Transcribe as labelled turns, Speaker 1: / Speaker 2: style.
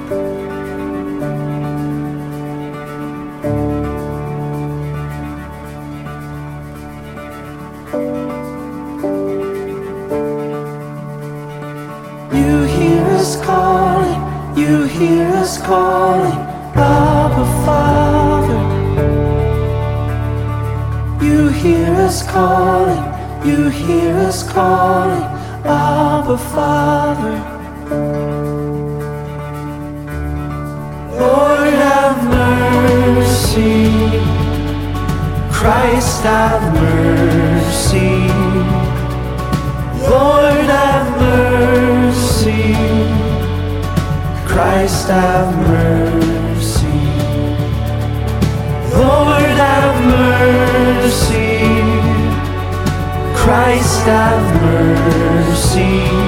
Speaker 1: You hear us calling, you hear us calling, Abba Father. You hear us calling, you hear us calling, Abba Father. Lord have mercy, Christ have mercy, Lord have mercy, Christ have mercy, Lord have mercy, Christ have mercy,